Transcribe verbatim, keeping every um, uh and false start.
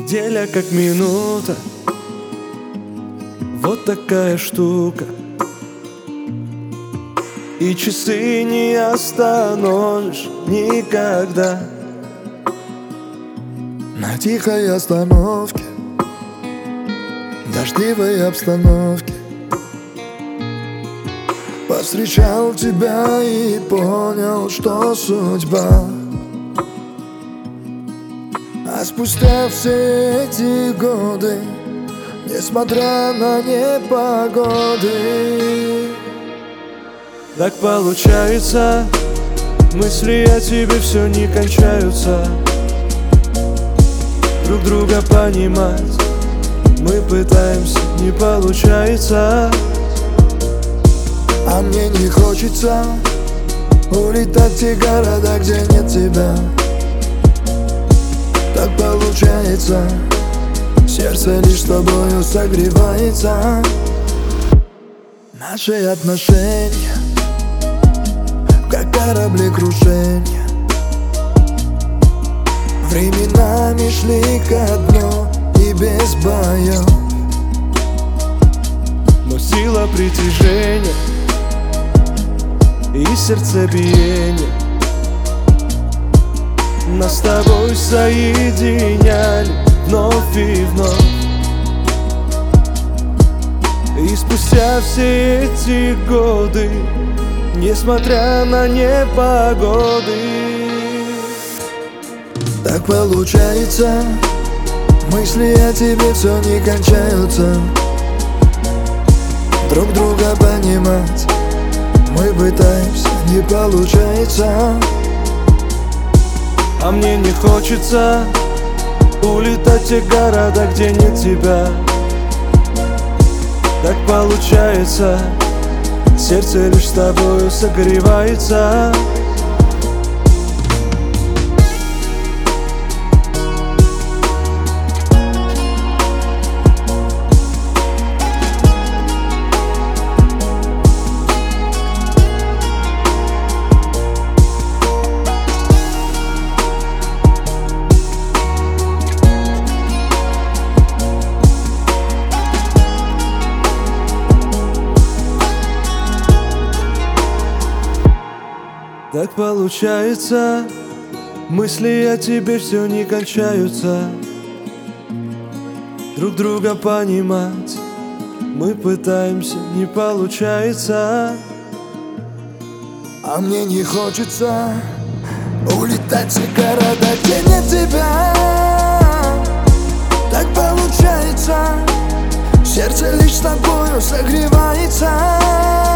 Неделя как минута, вот такая штука. И часы не остановишь никогда. На тихой остановке, дождливой обстановке повстречал тебя и понял, что судьба. А спустя все эти годы, несмотря на непогоды, так получается, мысли о тебе все не кончаются. Друг друга понимать мы пытаемся, не получается. А мне не хочется улетать в те города, где нет тебя. Так получается, сердце лишь с тобою согревается. Наши отношения как корабли крушения, временами шли ко дну и без боев. Но сила притяжения и сердцебиение нас с тобой соединяли вновь и вновь. И спустя все эти годы, несмотря на непогоды, так получается, мысли о тебе все не кончаются. Друг друга понимать мы пытаемся, не получается. А мне не хочется улетать в те города, где нет тебя. Так получается, сердце лишь с тобою согревается. Так получается, мысли о тебе все не кончаются. Друг друга понимать мы пытаемся, не получается. А мне не хочется улетать в те города, где нет тебя. Так получается, сердце лишь с тобою согревается.